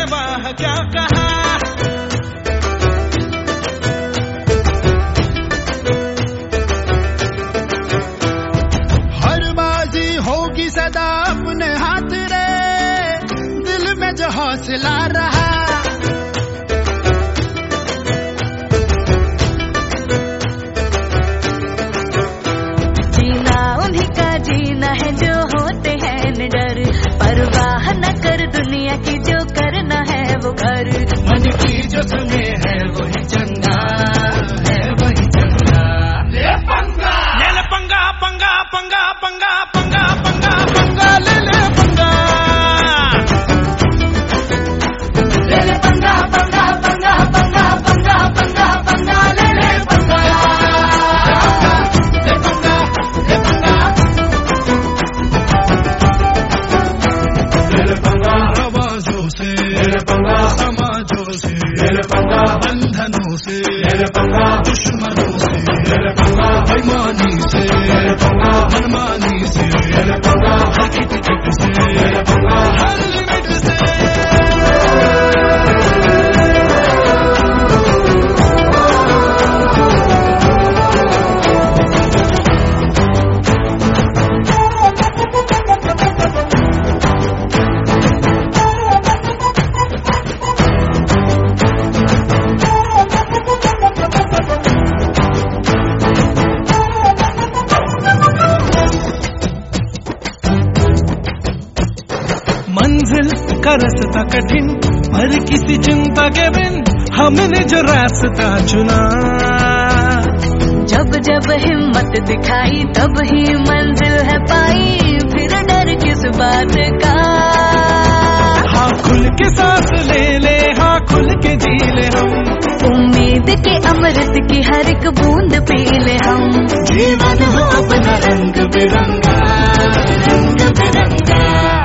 वाह क्या कहा। हर बाजी होगी सदा अपने हाथ रे, दिल में जो हौसला रहा। जीना उन्हीं का जीना है जो होते हैं निडर, परवाह न कर दुनिया की, जो करना है वो कर। मन की जो सुने है वही चंगा है, वही चंगा। ले पंगा, ले पंगा, पंगा पंगा पंगा पंगा पंगा पंगा, ले पंगा, ले पंगा पंगा पंगा पंगा पंगा पंगा पंगा, ले पंगा, ले पंगा, ले पंगा, ले पंगा। आवाजों से ले पंगा, समाजों से ले पंगा, बंधनों से ले पंगा, दुश्मनों से ले पंगा, बेईमानी से ले पंगा, मनमानी से ले पंगा, हकीकत से ले पंगा, हर लिमिट से। मंजिल का रास्ता कठिन, पर किसी चिंता के बिन हमने जो रास्ता चुना। जब जब हिम्मत दिखाई तब ही मंजिल है पाई, फिर डर किस बात का। हाँ खुल के सांस ले ले, हाँ खुल के जी ले हम, उम्मीद के अमृत की हर एक बूंद पी ले हम। जीवन हो अपना रंग बिरंगा, रंग बिरंगा।